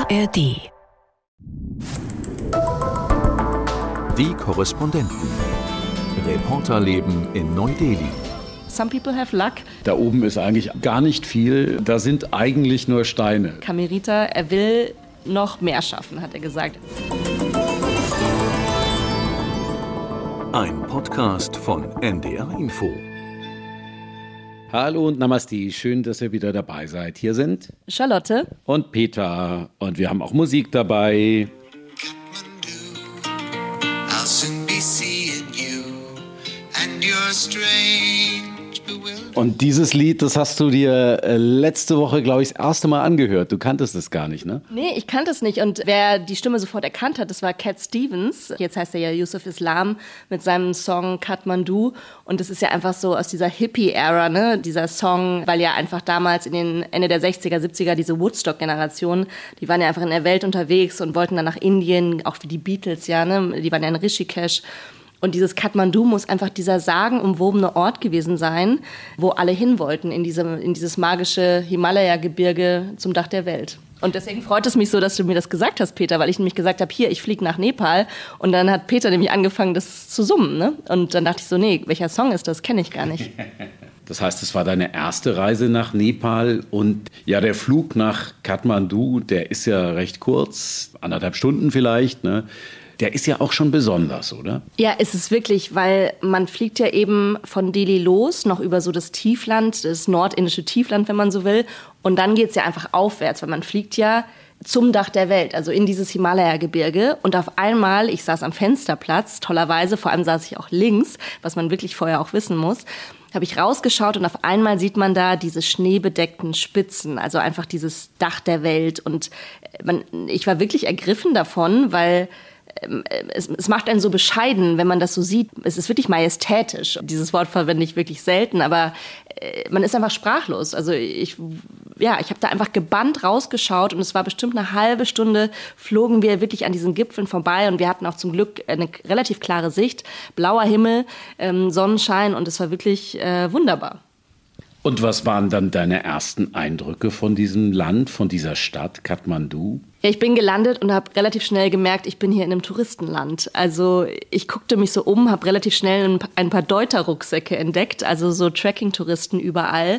ARD. Die Korrespondenten. Reporterleben in Neu-Delhi. Some people have luck. Da oben ist eigentlich gar nicht viel. Da sind eigentlich nur Steine. Kamerita, er will noch mehr schaffen, hat er gesagt. Ein Podcast von NDR Info. Hallo und Namaste, schön, dass ihr wieder dabei seid. Hier sind Charlotte und Peter und wir haben auch Musik dabei. I'll soon be seeing you and your strange bewilderment. Und dieses Lied, das hast du dir letzte Woche, glaube ich, das erste Mal angehört. Du kanntest es gar nicht, ne? Nee, ich kannte es nicht. Und wer die Stimme sofort erkannt hat, das war Cat Stevens. Jetzt heißt er ja Yusuf Islam mit seinem Song Kathmandu. Und das ist ja einfach so aus dieser Hippie-Ära, ne? Dieser Song, weil ja einfach damals in den Ende der 60er, 70er diese Woodstock-Generation, die waren ja einfach in der Welt unterwegs und wollten dann nach Indien, auch wie die Beatles, ja, ne? Die waren ja in Rishikesh. Und dieses Kathmandu muss einfach dieser sagenumwobene Ort gewesen sein, wo alle hin wollten, in dieses magische Himalaya-Gebirge zum Dach der Welt. Und deswegen freut es mich so, dass du mir das gesagt hast, Peter, weil ich nämlich gesagt habe, hier, ich fliege nach Nepal. Und dann hat Peter nämlich angefangen, das zu summen, ne? Und dann dachte ich so, nee, welcher Song ist das? Kenne ich gar nicht. Das heißt, es war deine erste Reise nach Nepal und ja, der Flug nach Kathmandu, der ist ja recht kurz, 1,5 Stunden vielleicht, ne? Der ist ja auch schon besonders, oder? Ja, ist es wirklich, weil man fliegt ja eben von Delhi los, noch über so das Tiefland, das nordindische Tiefland, wenn man so will. Und dann geht's ja einfach aufwärts, weil man fliegt ja zum Dach der Welt, also in dieses Himalaya-Gebirge. Und auf einmal, ich saß am Fensterplatz, tollerweise, vor allem saß ich auch links, was man wirklich vorher auch wissen muss, habe ich rausgeschaut und auf einmal sieht man da diese schneebedeckten Spitzen, also einfach dieses Dach der Welt. Und ich war wirklich ergriffen davon, weil es macht einen so bescheiden, wenn man das so sieht. Es ist wirklich majestätisch. Dieses Wort verwende ich wirklich selten, aber man ist einfach sprachlos. Also ich habe da einfach gebannt rausgeschaut und es war bestimmt eine halbe Stunde, flogen wir wirklich an diesen Gipfeln vorbei und wir hatten auch zum Glück eine relativ klare Sicht, blauer Himmel, Sonnenschein und es war wirklich wunderbar. Und was waren dann deine ersten Eindrücke von diesem Land, von dieser Stadt, Kathmandu? Ja, ich bin gelandet und habe relativ schnell gemerkt, ich bin hier in einem Touristenland. Also ich guckte mich so um, habe relativ schnell ein paar Deuter-Rucksäcke entdeckt, also so Trekking-Touristen überall.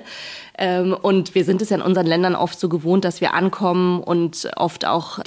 Und wir sind es ja in unseren Ländern oft so gewohnt, dass wir ankommen und oft auch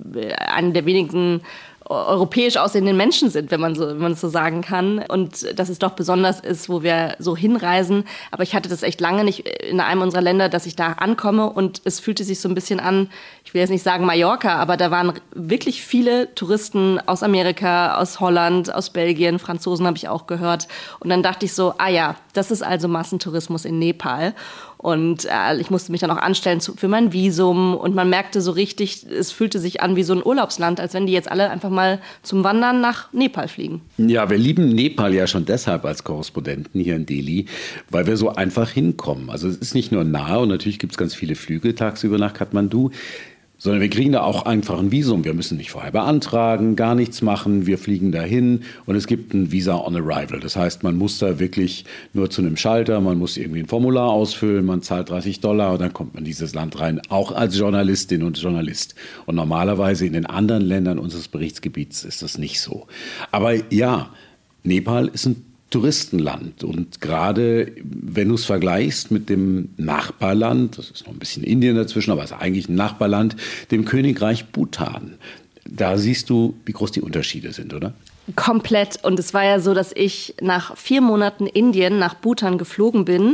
eine der wenigen europäisch aussehenden Menschen sind, wenn man es so sagen kann. Und dass es doch besonders ist, wo wir so hinreisen. Aber ich hatte das echt lange nicht in einem unserer Länder, dass ich da ankomme. Und es fühlte sich so ein bisschen an, ich will jetzt nicht sagen Mallorca, aber da waren wirklich viele Touristen aus Amerika, aus Holland, aus Belgien, Franzosen habe ich auch gehört. Und dann dachte ich so, das ist also Massentourismus in Nepal. Und ich musste mich dann auch anstellen für mein Visum. Und man merkte so richtig, es fühlte sich an wie so ein Urlaubsland, als wenn die jetzt alle einfach mal zum Wandern nach Nepal fliegen. Ja, wir lieben Nepal ja schon deshalb als Korrespondenten hier in Delhi, weil wir so einfach hinkommen. Also es ist nicht nur nah und natürlich gibt es ganz viele Flüge tagsüber nach Kathmandu, sondern wir kriegen da auch einfach ein Visum. Wir müssen nicht vorher beantragen, gar nichts machen. Wir fliegen dahin und es gibt ein Visa on Arrival. Das heißt, man muss da wirklich nur zu einem Schalter, man muss irgendwie ein Formular ausfüllen, man zahlt $30 und dann kommt man in dieses Land rein, auch als Journalistin und Journalist. Und normalerweise in den anderen Ländern unseres Berichtsgebiets ist das nicht so. Aber ja, Nepal ist ein Touristenland und gerade wenn du es vergleichst mit dem Nachbarland, das ist noch ein bisschen Indien dazwischen, aber es ist eigentlich ein Nachbarland, dem Königreich Bhutan. Da siehst du, wie groß die Unterschiede sind, oder? Komplett. Und es war ja so, dass ich nach 4 Monaten Indien nach Bhutan geflogen bin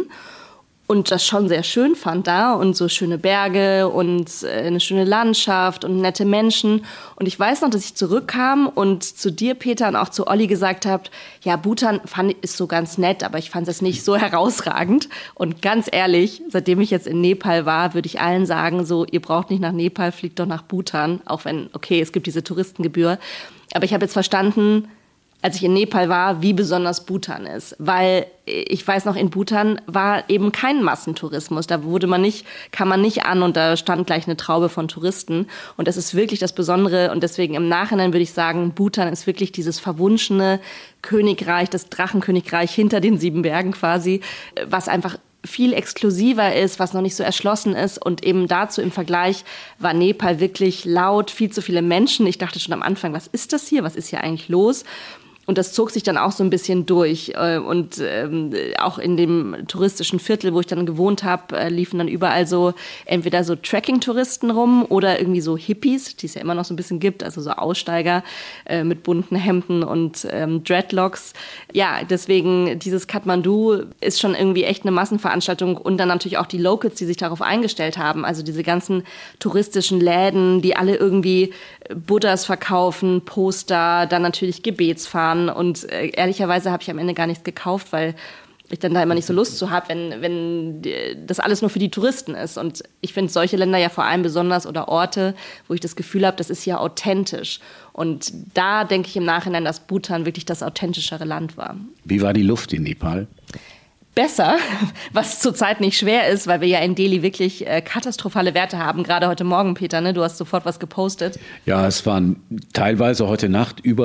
und das schon sehr schön fand da und so schöne Berge und eine schöne Landschaft und nette Menschen. Und ich weiß noch, dass ich zurückkam und zu dir, Peter, und auch zu Olli gesagt habe, ja, Bhutan ist so ganz nett, aber ich fand es nicht so herausragend. Und ganz ehrlich, seitdem ich jetzt in Nepal war, würde ich allen sagen, so, ihr braucht nicht nach Nepal, fliegt doch nach Bhutan. Auch wenn, okay, es gibt diese Touristengebühr. Aber ich habe jetzt verstanden, als ich in Nepal war, wie besonders Bhutan ist. Weil ich weiß noch, in Bhutan war eben kein Massentourismus. Da kam man nicht an und da stand gleich eine Traube von Touristen. Und das ist wirklich das Besondere. Und deswegen im Nachhinein würde ich sagen, Bhutan ist wirklich dieses verwunschene Königreich, das Drachenkönigreich hinter den 7 Bergen quasi, was einfach viel exklusiver ist, was noch nicht so erschlossen ist. Und eben dazu im Vergleich war Nepal wirklich laut, viel zu viele Menschen. Ich dachte schon am Anfang, was ist das hier? Was ist hier eigentlich los? Und das zog sich dann auch so ein bisschen durch. Und auch in dem touristischen Viertel, wo ich dann gewohnt habe, liefen dann überall so entweder so Trekking-Touristen rum oder irgendwie so Hippies, die es ja immer noch so ein bisschen gibt, also so Aussteiger mit bunten Hemden und Dreadlocks. Ja, deswegen dieses Kathmandu ist schon irgendwie echt eine Massenveranstaltung. Und dann natürlich auch die Locals, die sich darauf eingestellt haben. Also diese ganzen touristischen Läden, die alle irgendwie Buddhas verkaufen, Poster, dann natürlich Gebetsfahnen. Und ehrlicherweise habe ich am Ende gar nichts gekauft, weil ich dann da immer nicht so Lust zu habe, wenn das alles nur für die Touristen ist. Und ich finde solche Länder ja vor allem besonders oder Orte, wo ich das Gefühl habe, das ist ja authentisch. Und da denke ich im Nachhinein, dass Bhutan wirklich das authentischere Land war. Wie war die Luft in Nepal? Besser, was zurzeit nicht schwer ist, weil wir ja in Delhi wirklich katastrophale Werte haben. Gerade heute Morgen, Peter, ne? Du hast sofort was gepostet. Ja, es waren teilweise heute Nacht über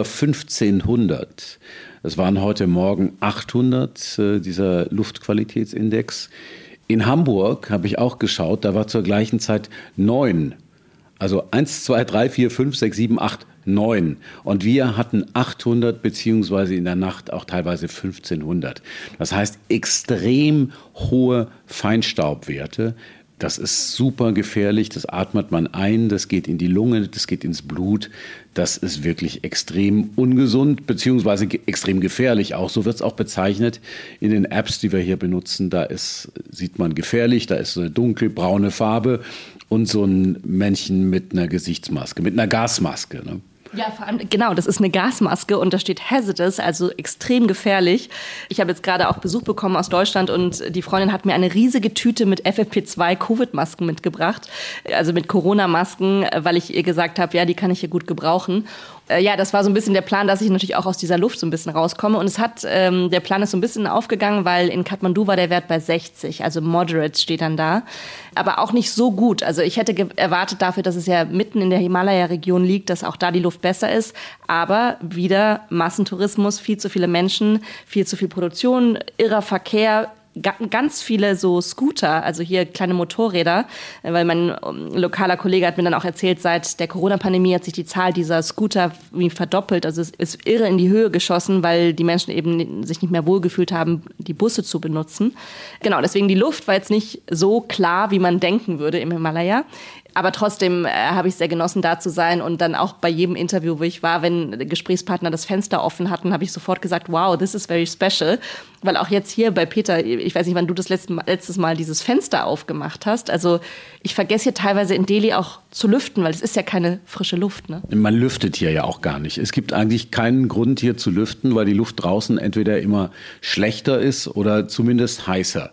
1500. Es waren heute Morgen 800, dieser Luftqualitätsindex. In Hamburg habe ich auch geschaut, da war zur gleichen Zeit 9. Also 1, 2, 3, 4, 5, 6, 7, 8, 9. Und wir hatten 800 beziehungsweise in der Nacht auch teilweise 1500. Das heißt extrem hohe Feinstaubwerte. Das ist super gefährlich, das atmet man ein, das geht in die Lunge, das geht ins Blut. Das ist wirklich extrem ungesund, beziehungsweise extrem gefährlich auch. So wird es auch bezeichnet in den Apps, die wir hier benutzen. Da sieht man gefährlich, da ist so eine dunkelbraune Farbe und so ein Männchen mit einer Gesichtsmaske, mit einer Gasmaske, ne? Ja, vor allem, genau, das ist eine Gasmaske und da steht hazardous, also extrem gefährlich. Ich habe jetzt gerade auch Besuch bekommen aus Deutschland und die Freundin hat mir eine riesige Tüte mit FFP2-Covid-Masken mitgebracht, also mit Corona-Masken, weil ich ihr gesagt habe, ja, die kann ich hier gut gebrauchen. Ja, das war so ein bisschen der Plan, dass ich natürlich auch aus dieser Luft so ein bisschen rauskomme. Und der Plan ist so ein bisschen aufgegangen, weil in Kathmandu war der Wert bei 60, also moderate steht dann da. Aber auch nicht so gut. Also ich hätte erwartet dafür, dass es ja mitten in der Himalaya-Region liegt, dass auch da die Luft besser ist. Aber wieder Massentourismus, viel zu viele Menschen, viel zu viel Produktion, irrer Verkehr, ganz viele so Scooter, also hier kleine Motorräder, weil mein lokaler Kollege hat mir dann auch erzählt, seit der Corona-Pandemie hat sich die Zahl dieser Scooter verdoppelt. Also es ist irre in die Höhe geschossen, weil die Menschen eben sich nicht mehr wohlgefühlt haben, die Busse zu benutzen. Genau, deswegen die Luft war jetzt nicht so klar, wie man denken würde im Himalaya. Aber trotzdem habe ich es sehr genossen, da zu sein und dann auch bei jedem Interview, wo ich war, wenn Gesprächspartner das Fenster offen hatten, habe ich sofort gesagt, wow, this is very special. Weil auch jetzt hier bei Peter, ich weiß nicht, wann du das letztes Mal dieses Fenster aufgemacht hast. Also ich vergesse hier teilweise in Delhi auch zu lüften, weil es ist ja keine frische Luft, ne? Man lüftet hier ja auch gar nicht. Es gibt eigentlich keinen Grund hier zu lüften, weil die Luft draußen entweder immer schlechter ist oder zumindest heißer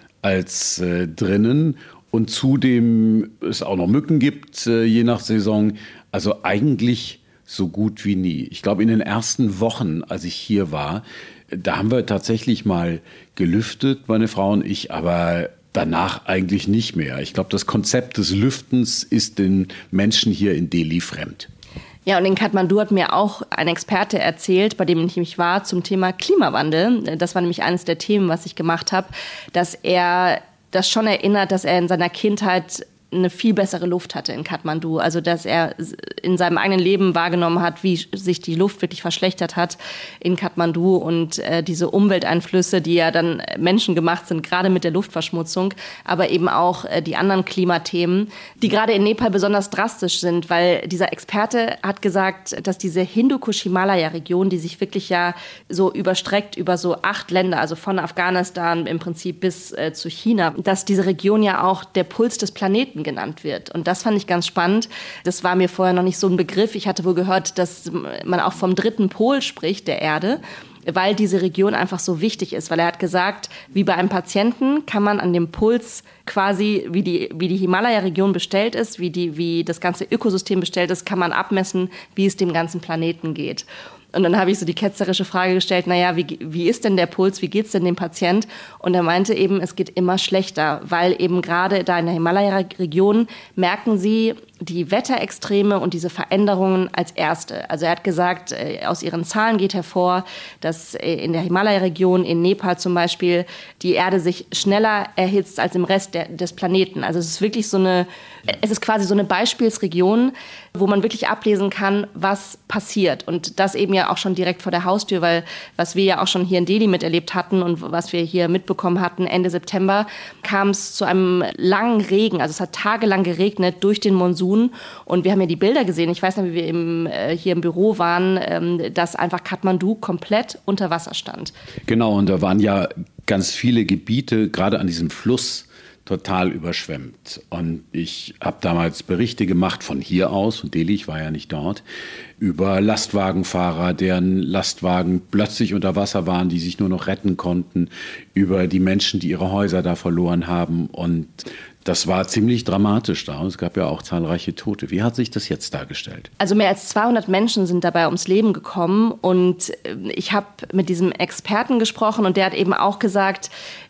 als drinnen. Und zudem es auch noch Mücken gibt, je nach Saison. Also eigentlich so gut wie nie. Ich glaube, in den ersten Wochen, als ich hier war, da haben wir tatsächlich mal gelüftet, meine Frau und ich, aber danach eigentlich nicht mehr. Ich glaube, das Konzept des Lüftens ist den Menschen hier in Delhi fremd. Ja, und in Kathmandu hat mir auch ein Experte erzählt, bei dem ich nämlich war, zum Thema Klimawandel. Das war nämlich eines der Themen, was ich gemacht habe, dass er das schon erinnert, dass er in seiner Kindheit eine viel bessere Luft hatte in Kathmandu. Also dass er in seinem eigenen Leben wahrgenommen hat, wie sich die Luft wirklich verschlechtert hat in Kathmandu und diese Umwelteinflüsse, die ja dann menschengemacht sind, gerade mit der Luftverschmutzung, aber eben auch die anderen Klimathemen, die gerade in Nepal besonders drastisch sind, weil dieser Experte hat gesagt, dass diese Hindukusch-Himalaya-Region, die sich wirklich ja so überstreckt über so 8 Länder, also von Afghanistan im Prinzip bis zu China, dass diese Region ja auch der Puls des Planeten genannt wird. Und das fand ich ganz spannend. Das war mir vorher noch nicht so ein Begriff. Ich hatte wohl gehört, dass man auch vom dritten Pol spricht, der Erde, weil diese Region einfach so wichtig ist. Weil er hat gesagt, wie bei einem Patienten kann man an dem Puls quasi, wie die Himalaya-Region bestellt ist, wie das ganze Ökosystem bestellt ist, kann man abmessen, wie es dem ganzen Planeten geht. Und dann habe ich so die ketzerische Frage gestellt, naja, wie ist denn der Puls, wie geht's denn dem Patient? Und er meinte eben, es geht immer schlechter, weil eben gerade da in der Himalaya-Region merken sie die Wetterextreme und diese Veränderungen als erste. Also er hat gesagt, aus ihren Zahlen geht hervor, dass in der Himalaya-Region, in Nepal zum Beispiel, die Erde sich schneller erhitzt als im Rest des Planeten. Also es ist quasi so eine Beispielsregion, wo man wirklich ablesen kann, was passiert. Und das eben ja auch schon direkt vor der Haustür, weil was wir ja auch schon hier in Delhi miterlebt hatten und was wir hier mitbekommen hatten, Ende September kam es zu einem langen Regen. Also es hat tagelang geregnet durch den Monsun. Und wir haben ja die Bilder gesehen. Ich weiß noch, wie wir hier im Büro waren, dass einfach Kathmandu komplett unter Wasser stand. Genau, und da waren ja ganz viele Gebiete, gerade an diesem Fluss, total überschwemmt. Und ich habe damals Berichte gemacht von hier aus, von Delhi, ich war ja nicht dort, über Lastwagenfahrer, deren Lastwagen plötzlich unter Wasser waren, die sich nur noch retten konnten, über die Menschen, die ihre Häuser da verloren haben. Und das war ziemlich dramatisch da. Und es gab ja auch zahlreiche Tote. Wie hat sich das jetzt dargestellt? Also mehr als 200 Menschen sind dabei ums Leben gekommen. Und ich habe mit diesem Experten gesprochen und der hat eben auch gesagt,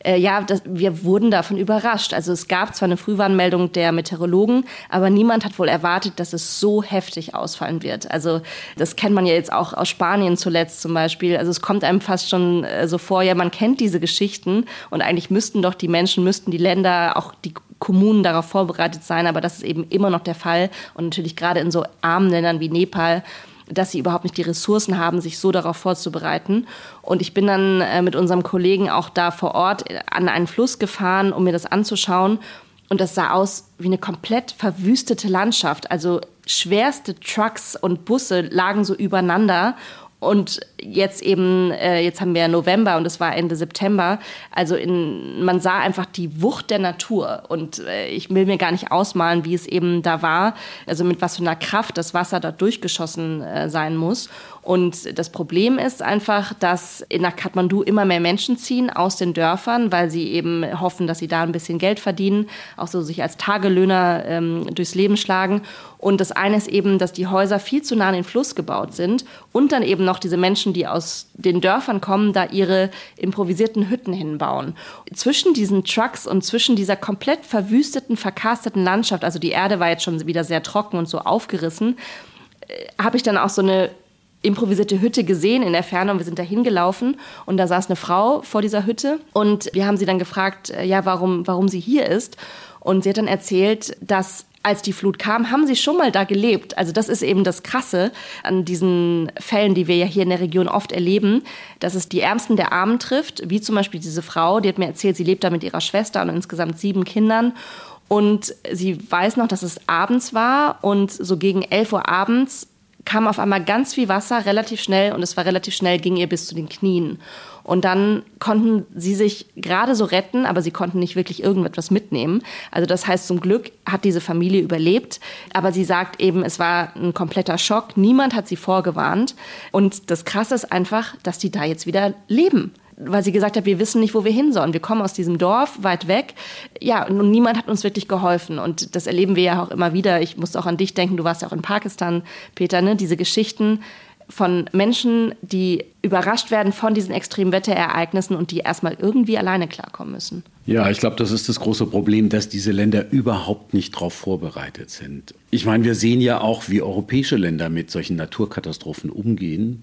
wir wurden davon überrascht. Also es gab zwar eine Frühwarnmeldung der Meteorologen, aber niemand hat wohl erwartet, dass es so heftig ausfallen wird. Also das kennt man ja jetzt auch aus Spanien zuletzt zum Beispiel. Also es kommt einem fast schon so vor, ja, man kennt diese Geschichten und eigentlich müssten die Länder, auch die Kommunen darauf vorbereitet sein, aber das ist eben immer noch der Fall und natürlich gerade in so armen Ländern wie Nepal, dass sie überhaupt nicht die Ressourcen haben, sich so darauf vorzubereiten. Und ich bin dann mit unserem Kollegen auch da vor Ort an einen Fluss gefahren, um mir das anzuschauen. Und das sah aus wie eine komplett verwüstete Landschaft. Also schwerste Trucks und Busse lagen so übereinander. Und jetzt haben wir November und es war Ende September. Also man sah einfach die Wucht der Natur. Und ich will mir gar nicht ausmalen, wie es eben da war. Also mit was für einer Kraft das Wasser da durchgeschossen sein muss. Und das Problem ist einfach, dass nach Kathmandu immer mehr Menschen ziehen aus den Dörfern, weil sie eben hoffen, dass sie da ein bisschen Geld verdienen, auch so sich als Tagelöhner durchs Leben schlagen. Und das eine ist eben, dass die Häuser viel zu nah an den Fluss gebaut sind und dann eben noch diese Menschen, die aus den Dörfern kommen, da ihre improvisierten Hütten hinbauen. Zwischen diesen Trucks und zwischen dieser komplett verwüsteten, verkarsteten Landschaft, also die Erde war jetzt schon wieder sehr trocken und so aufgerissen, habe ich dann auch so eine improvisierte Hütte gesehen in der Ferne und wir sind da hingelaufen und da saß eine Frau vor dieser Hütte und wir haben sie dann gefragt, warum sie hier ist und sie hat dann erzählt, dass als die Flut kam, haben sie schon mal da gelebt. Also das ist eben das Krasse an diesen Fällen, die wir ja hier in der Region oft erleben, dass es die Ärmsten der Armen trifft, wie zum Beispiel diese Frau, die hat mir erzählt, sie lebt da mit ihrer Schwester und insgesamt 7 Kindern. Und sie weiß noch, dass es abends war und so gegen 11 Uhr abends kam auf einmal ganz viel Wasser relativ schnell und es war relativ schnell, ging ihr bis zu den Knien. Und dann konnten sie sich gerade so retten, aber sie konnten nicht wirklich irgendetwas mitnehmen. Also das heißt, zum Glück hat diese Familie überlebt. Aber sie sagt eben, es war ein kompletter Schock. Niemand hat sie vorgewarnt. Und das Krasse ist einfach, dass die da jetzt wieder leben. Weil sie gesagt hat, wir wissen nicht, wo wir hin sollen. Wir kommen aus diesem Dorf weit weg. Ja, und niemand hat uns wirklich geholfen. Und das erleben wir ja auch immer wieder. Ich musste auch an dich denken, du warst ja auch in Pakistan, Peter, ne? Diese Geschichten von Menschen, die überrascht werden von diesen extremen Wetterereignissen und die erstmal irgendwie alleine klarkommen müssen. Ja, ich glaube, das ist das große Problem, dass diese Länder überhaupt nicht darauf vorbereitet sind. Ich meine, wir sehen ja auch, wie europäische Länder mit solchen Naturkatastrophen umgehen.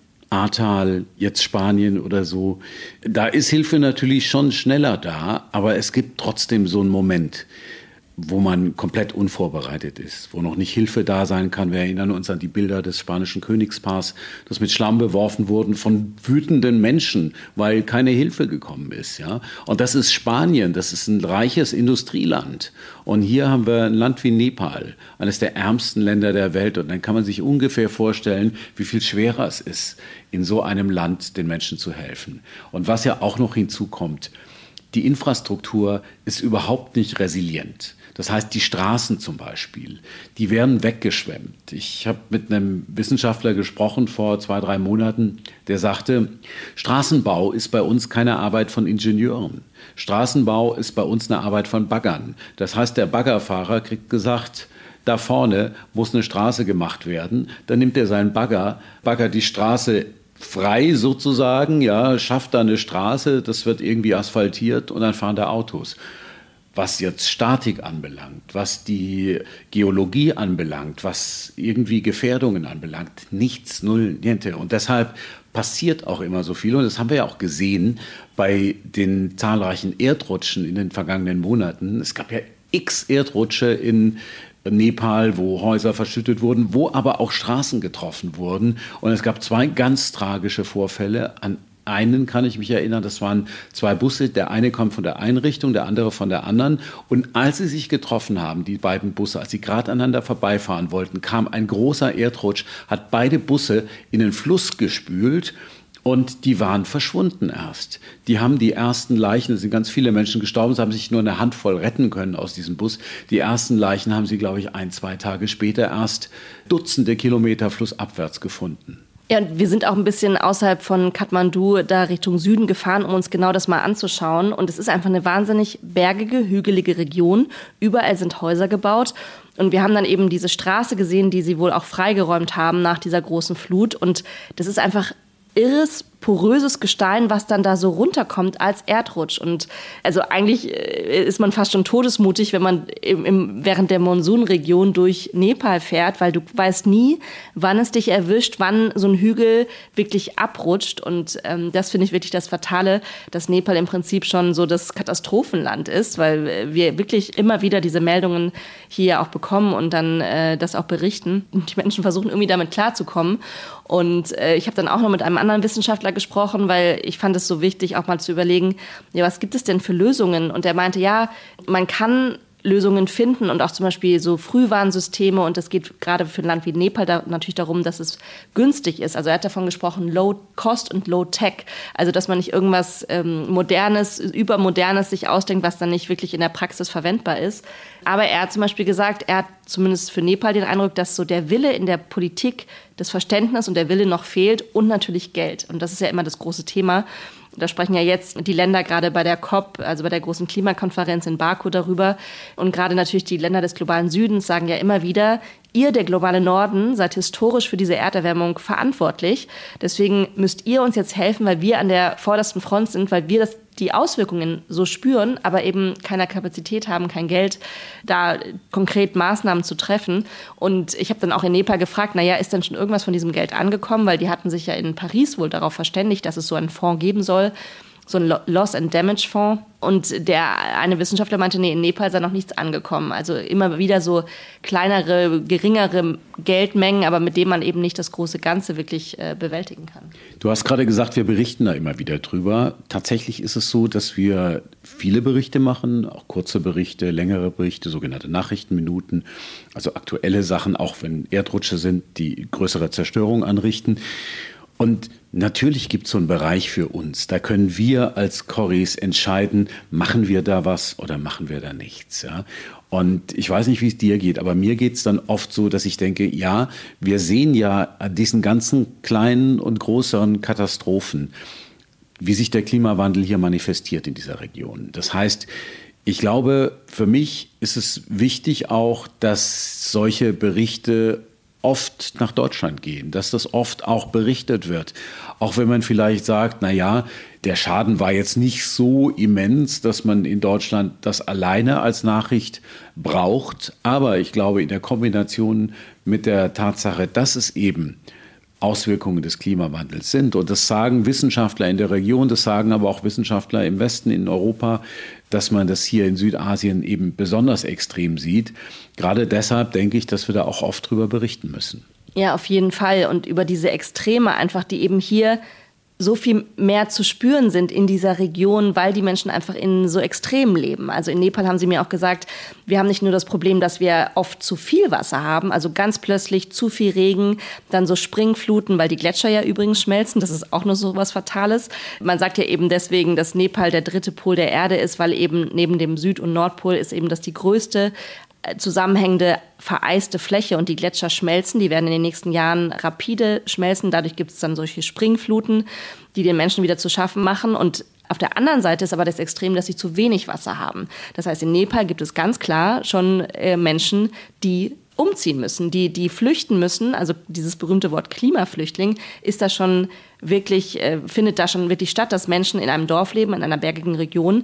Ahrtal, jetzt Spanien oder so. Da ist Hilfe natürlich schon schneller da, aber es gibt trotzdem so einen Moment, wo man komplett unvorbereitet ist, wo noch nicht Hilfe da sein kann. Wir erinnern uns an die Bilder des spanischen Königspaars, das mit Schlamm beworfen wurden von wütenden Menschen, weil keine Hilfe gekommen ist. Ja? Und das ist Spanien, das ist ein reiches Industrieland. Und hier haben wir ein Land wie Nepal, eines der ärmsten Länder der Welt. Und dann kann man sich ungefähr vorstellen, wie viel schwerer es ist, in so einem Land den Menschen zu helfen. Und was ja auch noch hinzukommt, die Infrastruktur ist überhaupt nicht resilient. Das heißt, die Straßen zum Beispiel, die werden weggeschwemmt. Ich habe mit einem Wissenschaftler gesprochen vor 2-3 Monaten, der sagte, Straßenbau ist bei uns keine Arbeit von Ingenieuren. Straßenbau ist bei uns eine Arbeit von Baggern. Das heißt, der Baggerfahrer kriegt gesagt, da vorne muss eine Straße gemacht werden. Dann nimmt er seinen Bagger, baggert die Straße frei sozusagen, ja, schafft da eine Straße, das wird irgendwie asphaltiert und dann fahren da Autos. was jetzt Statik anbelangt, was die Geologie anbelangt, was irgendwie Gefährdungen anbelangt, nichts, null, niente. Und deshalb passiert auch immer so viel. Und das haben wir ja auch gesehen bei den zahlreichen Erdrutschen in den vergangenen Monaten. Es gab ja x Erdrutsche in Nepal, wo Häuser verschüttet wurden, wo aber auch Straßen getroffen wurden. Und es gab 2 ganz tragische Vorfälle. An einen kann ich mich erinnern, das waren 2 Busse. Der eine kommt von der einen Richtung, der andere von der anderen. Und als sie sich getroffen haben, die beiden Busse, als sie gerade aneinander vorbeifahren wollten, kam ein großer Erdrutsch, hat beide Busse in den Fluss gespült. Und die waren verschwunden erst. Die haben die ersten Leichen, es sind ganz viele Menschen gestorben, es haben sich nur eine Handvoll retten können aus diesem Bus. Die ersten Leichen haben sie, glaube ich, 1-2 Tage später erst Dutzende Kilometer flussabwärts gefunden. Ja, und wir sind auch ein bisschen außerhalb von Kathmandu da Richtung Süden gefahren, um uns genau das mal anzuschauen. Und es ist einfach eine wahnsinnig bergige, hügelige Region. Überall sind Häuser gebaut. Und wir haben dann eben diese Straße gesehen, die sie wohl auch freigeräumt haben nach dieser großen Flut. Und das ist einfach irres, poröses Gestein, was dann da so runterkommt als Erdrutsch. Und also eigentlich ist man fast schon todesmutig, wenn man während der Monsunregion durch Nepal fährt, weil du weißt nie, wann es dich erwischt, wann so ein Hügel wirklich abrutscht. Und das finde ich wirklich das Fatale, dass Nepal im Prinzip schon so das Katastrophenland ist, weil wir wirklich immer wieder diese Meldungen hier auch bekommen und dann das auch berichten. Und die Menschen versuchen irgendwie damit klarzukommen. Und ich habe dann auch noch mit einem anderen Wissenschaftler gesprochen, weil ich fand es so wichtig, auch mal zu überlegen, ja, was gibt es denn für Lösungen? Und er meinte, ja, man kann Lösungen finden und auch zum Beispiel so Frühwarnsysteme. Und es geht gerade für ein Land wie Nepal natürlich darum, dass es günstig ist. Also er hat davon gesprochen, Low Cost und Low Tech. Also dass man nicht irgendwas Modernes, Übermodernes sich ausdenkt, was dann nicht wirklich in der Praxis verwendbar ist. Aber er hat zum Beispiel gesagt, er hat zumindest für Nepal den Eindruck, dass so der Wille in der Politik, das Verständnis und der Wille noch fehlt und natürlich Geld. Und das ist ja immer das große Thema. Da sprechen ja jetzt die Länder gerade bei der COP, also bei der großen Klimakonferenz in Baku darüber. Und gerade natürlich die Länder des globalen Südens sagen ja immer wieder, ihr, der globale Norden, seid historisch für diese Erderwärmung verantwortlich. Deswegen müsst ihr uns jetzt helfen, weil wir an der vordersten Front sind, weil wir die Auswirkungen so spüren, aber eben keine Kapazität haben, kein Geld, da konkret Maßnahmen zu treffen. Und ich habe dann auch in Nepal gefragt, ist denn schon irgendwas von diesem Geld angekommen? Weil die hatten sich ja in Paris wohl darauf verständigt, dass es so einen Fonds geben soll, so ein Loss-and-Damage-Fonds. Und der eine Wissenschaftler meinte, nee, in Nepal sei noch nichts angekommen. Also immer wieder so kleinere, geringere Geldmengen, aber mit denen man eben nicht das große Ganze wirklich bewältigen kann. Du hast gerade gesagt, wir berichten da immer wieder drüber. Tatsächlich ist es so, dass wir viele Berichte machen, auch kurze Berichte, längere Berichte, sogenannte Nachrichtenminuten, also aktuelle Sachen, auch wenn Erdrutsche sind, die größere Zerstörung anrichten. Und natürlich gibt es so einen Bereich für uns. Da können wir als Corrys entscheiden, machen wir da was oder machen wir da nichts. Ja? Und ich weiß nicht, wie es dir geht, aber mir geht es dann oft so, dass ich denke, ja, wir sehen ja an diesen ganzen kleinen und größeren Katastrophen, wie sich der Klimawandel hier manifestiert in dieser Region. Das heißt, ich glaube, für mich ist es wichtig auch, dass solche Berichte oft nach Deutschland gehen, dass das oft auch berichtet wird. Auch wenn man vielleicht sagt, der Schaden war jetzt nicht so immens, dass man in Deutschland das alleine als Nachricht braucht. Aber ich glaube, in der Kombination mit der Tatsache, dass es eben Auswirkungen des Klimawandels sind. Und das sagen Wissenschaftler in der Region, das sagen aber auch Wissenschaftler im Westen, in Europa, dass man das hier in Südasien eben besonders extrem sieht. Gerade deshalb denke ich, dass wir da auch oft drüber berichten müssen. Ja, auf jeden Fall. Und über diese Extreme einfach, die eben hier so viel mehr zu spüren sind in dieser Region, weil die Menschen einfach in so Extremen leben. Also in Nepal haben sie mir auch gesagt, wir haben nicht nur das Problem, dass wir oft zu viel Wasser haben, also ganz plötzlich zu viel Regen, dann so Springfluten, weil die Gletscher ja übrigens schmelzen, das ist auch nur so was Fatales. Man sagt ja eben deswegen, dass Nepal der 3. Pol der Erde ist, weil eben neben dem Süd- und Nordpol ist eben das die größte zusammenhängende vereiste Fläche und die Gletscher schmelzen. Die werden in den nächsten Jahren rapide schmelzen. Dadurch gibt es dann solche Springfluten, die den Menschen wieder zu schaffen machen. Und auf der anderen Seite ist aber das Extrem, dass sie zu wenig Wasser haben. Das heißt, in Nepal gibt es ganz klar schon Menschen, die umziehen müssen, die flüchten müssen. Also dieses berühmte Wort Klimaflüchtling ist da schon wirklich, findet da schon wirklich statt, dass Menschen in einem Dorf leben, in einer bergigen Region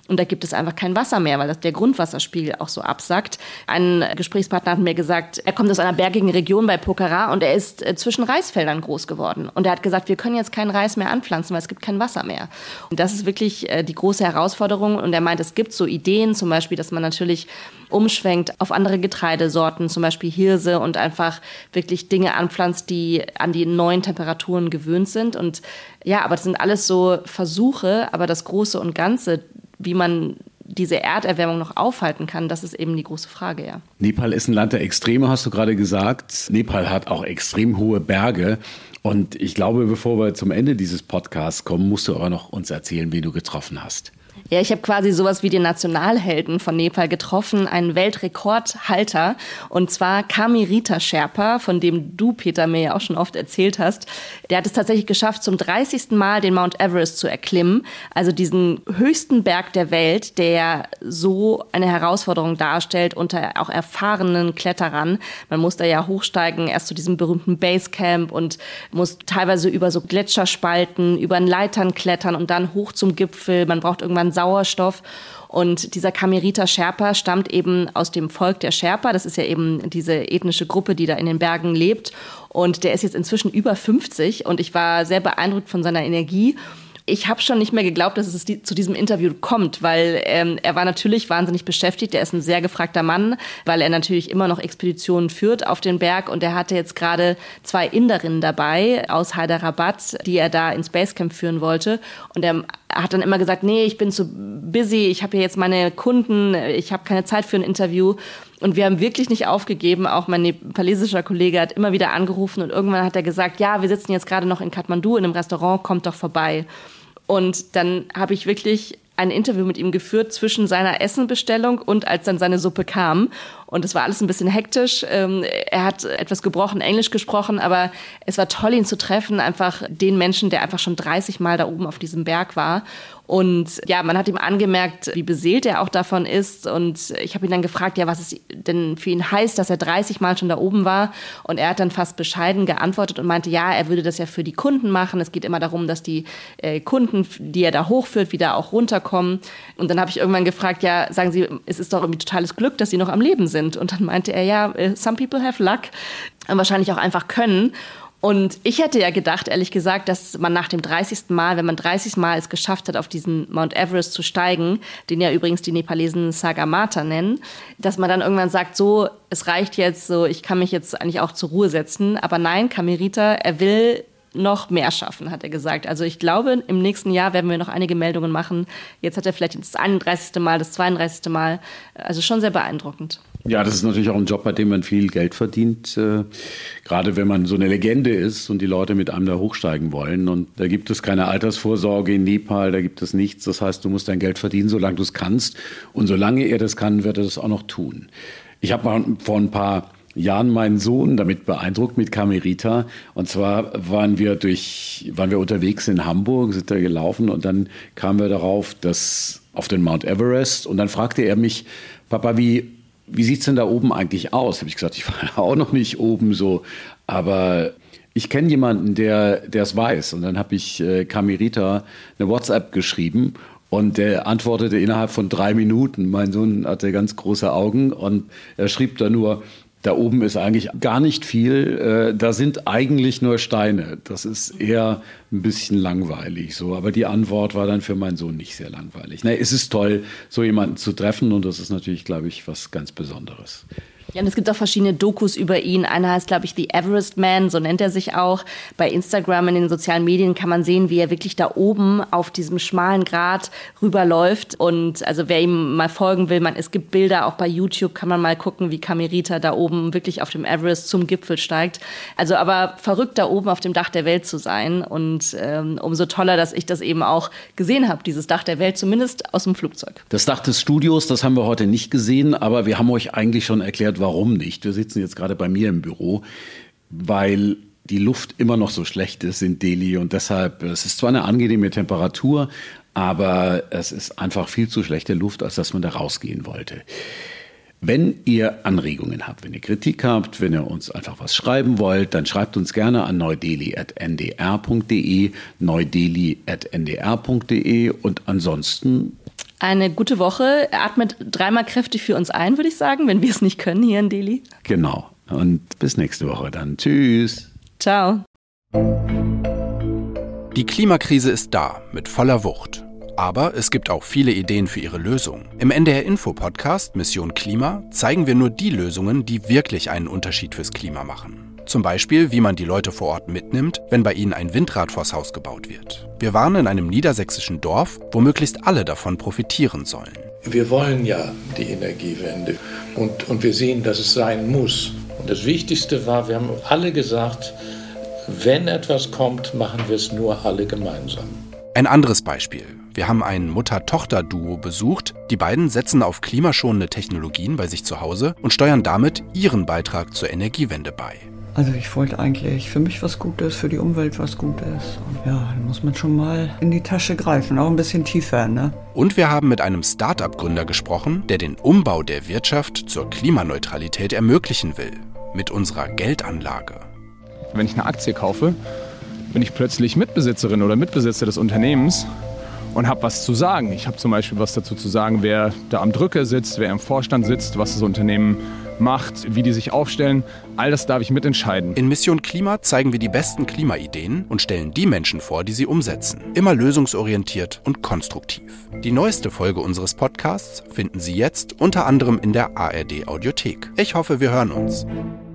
und da gibt es einfach kein Wasser mehr, weil der Grundwasserspiegel auch so absackt. Ein Gesprächspartner hat mir gesagt, er kommt aus einer bergigen Region bei Pokhara und er ist zwischen Reisfeldern groß geworden. Und er hat gesagt, wir können jetzt keinen Reis mehr anpflanzen, weil es gibt kein Wasser mehr. Und das ist wirklich die große Herausforderung. Und er meint, es gibt so Ideen, zum Beispiel, dass man natürlich umschwenkt auf andere Getreidesorten, zum Beispiel Hirse, und einfach wirklich Dinge anpflanzt, die an die neuen Temperaturen gewöhnt sind. Und ja, aber das sind alles so Versuche, aber das Große und Ganze, wie man diese Erderwärmung noch aufhalten kann, das ist eben die große Frage, ja. Nepal ist ein Land der Extreme, hast du gerade gesagt. Nepal hat auch extrem hohe Berge. Und ich glaube, bevor wir zum Ende dieses Podcasts kommen, musst du aber noch uns erzählen, wen du getroffen hast. Ja, ich habe quasi sowas wie den Nationalhelden von Nepal getroffen, einen Weltrekordhalter, und zwar Kamirita Sherpa, von dem du, Peter, mir ja auch schon oft erzählt hast. Der hat es tatsächlich geschafft, zum 30. Mal den Mount Everest zu erklimmen, also diesen höchsten Berg der Welt, der so eine Herausforderung darstellt unter auch erfahrenen Kletterern. Man muss da ja hochsteigen, erst zu diesem berühmten Basecamp, und muss teilweise über so Gletscherspalten, über Leitern klettern und dann hoch zum Gipfel. Man braucht irgendwann Sauerstoff. Und dieser Kamirita Sherpa stammt eben aus dem Volk der Sherpa. Das ist ja eben diese ethnische Gruppe, die da in den Bergen lebt. Und der ist jetzt inzwischen über 50 und ich war sehr beeindruckt von seiner Energie. Ich habe schon nicht mehr geglaubt, dass es zu diesem Interview kommt, weil er war natürlich wahnsinnig beschäftigt. Er ist ein sehr gefragter Mann, weil er natürlich immer noch Expeditionen führt auf den Berg. Und er hatte jetzt gerade 2 Inderinnen dabei aus Hyderabad, die er da ins Basecamp führen wollte. Und er hat dann immer gesagt, nee, ich bin zu busy, ich habe hier jetzt meine Kunden, ich habe keine Zeit für ein Interview. Und wir haben wirklich nicht aufgegeben. Auch mein nepalesischer Kollege hat immer wieder angerufen und irgendwann hat er gesagt, ja, wir sitzen jetzt gerade noch in Kathmandu in einem Restaurant, kommt doch vorbei. Und dann habe ich wirklich ein Interview mit ihm geführt zwischen seiner Essenbestellung und als dann seine Suppe kam. Und es war alles ein bisschen hektisch. Er hat etwas gebrochen Englisch gesprochen, aber es war toll, ihn zu treffen. Einfach den Menschen, der einfach schon 30 Mal da oben auf diesem Berg war. Und ja, man hat ihm angemerkt, wie beseelt er auch davon ist. Und ich habe ihn dann gefragt, ja, was es denn für ihn heißt, dass er 30 Mal schon da oben war. Und er hat dann fast bescheiden geantwortet und meinte, ja, er würde das ja für die Kunden machen. Es geht immer darum, dass die Kunden, die er da hochführt, wieder auch runterkommen. Und dann habe ich irgendwann gefragt, ja, sagen Sie, es ist doch irgendwie totales Glück, dass Sie noch am Leben sind. Und dann meinte er, ja, some people have luck. Und wahrscheinlich auch einfach können. Und ich hätte ja gedacht, ehrlich gesagt, dass man nach dem 30. Mal, wenn man 30 Mal es geschafft hat, auf diesen Mount Everest zu steigen, den ja übrigens die Nepalesen Sagarmatha nennen, dass man dann irgendwann sagt, so, es reicht jetzt, so, ich kann mich jetzt eigentlich auch zur Ruhe setzen. Aber nein, Kamirita, er will noch mehr schaffen, hat er gesagt. Also ich glaube, im nächsten Jahr werden wir noch einige Meldungen machen. Jetzt hat er vielleicht das 31. Mal, das 32. Mal. Also schon sehr beeindruckend. Ja, das ist natürlich auch ein Job, bei dem man viel Geld verdient. Gerade wenn man so eine Legende ist und die Leute mit einem da hochsteigen wollen. Und da gibt es keine Altersvorsorge in Nepal, da gibt es nichts. Das heißt, du musst dein Geld verdienen, solange du es kannst. Und solange er das kann, wird er das auch noch tun. Ich habe mal vor ein paar Jahren meinen Sohn damit beeindruckt mit Kamirita. Und zwar waren wir unterwegs in Hamburg, sind da gelaufen und dann kamen wir darauf, dass auf den Mount Everest. Und dann fragte er mich, Papa, wie sieht's denn da oben eigentlich aus? Habe ich gesagt, ich war ja auch noch nicht oben so, aber ich kenne jemanden, der es weiß. Und dann habe ich Kamirita eine WhatsApp geschrieben und der antwortete innerhalb von 3 Minuten. Mein Sohn hatte ganz große Augen und er schrieb da nur, da oben ist eigentlich gar nicht viel, da sind eigentlich nur Steine. Das ist eher ein bisschen langweilig so. Aber die Antwort war dann für meinen Sohn nicht sehr langweilig. Es ist toll, so jemanden zu treffen und das ist natürlich, glaube ich, was ganz Besonderes. Ja, und es gibt auch verschiedene Dokus über ihn. Einer heißt, glaube ich, The Everest Man, so nennt er sich auch. Bei Instagram, in den sozialen Medien kann man sehen, wie er wirklich da oben auf diesem schmalen Grat rüberläuft. Und also wer ihm mal folgen will, es gibt Bilder, auch bei YouTube kann man mal gucken, wie Kamirita da oben wirklich auf dem Everest zum Gipfel steigt. Also aber verrückt, da oben auf dem Dach der Welt zu sein. Und umso toller, dass ich das eben auch gesehen habe, dieses Dach der Welt, zumindest aus dem Flugzeug. Das Dach des Studios, das haben wir heute nicht gesehen, aber wir haben euch eigentlich schon erklärt, warum nicht. Wir sitzen jetzt gerade bei mir im Büro, weil die Luft immer noch so schlecht ist in Delhi und deshalb, es ist zwar eine angenehme Temperatur, aber es ist einfach viel zu schlechte Luft, als dass man da rausgehen wollte. Wenn ihr Anregungen habt, wenn ihr Kritik habt, wenn ihr uns einfach was schreiben wollt, dann schreibt uns gerne an neudeli@ndr.de, neudeli@ndr.de und ansonsten Eine gute Woche. Atmet 3-mal kräftig für uns ein, würde ich sagen, wenn wir es nicht können hier in Delhi. Genau. Und bis nächste Woche dann. Tschüss. Ciao. Die Klimakrise ist da, mit voller Wucht. Aber es gibt auch viele Ideen für ihre Lösung. Im NDR-Info-Podcast Mission Klima zeigen wir nur die Lösungen, die wirklich einen Unterschied fürs Klima machen. Zum Beispiel, wie man die Leute vor Ort mitnimmt, wenn bei ihnen ein Windrad vors Haus gebaut wird. Wir waren in einem niedersächsischen Dorf, wo möglichst alle davon profitieren sollen. Wir wollen ja die Energiewende und wir sehen, dass es sein muss. Und das Wichtigste war, wir haben alle gesagt, wenn etwas kommt, machen wir es nur alle gemeinsam. Ein anderes Beispiel. Wir haben ein Mutter-Tochter-Duo besucht. Die beiden setzen auf klimaschonende Technologien bei sich zu Hause und steuern damit ihren Beitrag zur Energiewende bei. Also ich wollte eigentlich für mich was Gutes, für die Umwelt was Gutes. Und ja, da muss man schon mal in die Tasche greifen, auch ein bisschen tiefer, ne? Und wir haben mit einem Start-up-Gründer gesprochen, der den Umbau der Wirtschaft zur Klimaneutralität ermöglichen will. Mit unserer Geldanlage. Wenn ich eine Aktie kaufe, bin ich plötzlich Mitbesitzerin oder Mitbesitzer des Unternehmens und habe was zu sagen. Ich habe zum Beispiel was dazu zu sagen, wer da am Drücker sitzt, wer im Vorstand sitzt, was das Unternehmen macht, wie die sich aufstellen. All das darf ich mitentscheiden. In Mission Klima zeigen wir die besten Klimaideen und stellen die Menschen vor, die sie umsetzen. Immer lösungsorientiert und konstruktiv. Die neueste Folge unseres Podcasts finden Sie jetzt unter anderem in der ARD Audiothek. Ich hoffe, wir hören uns.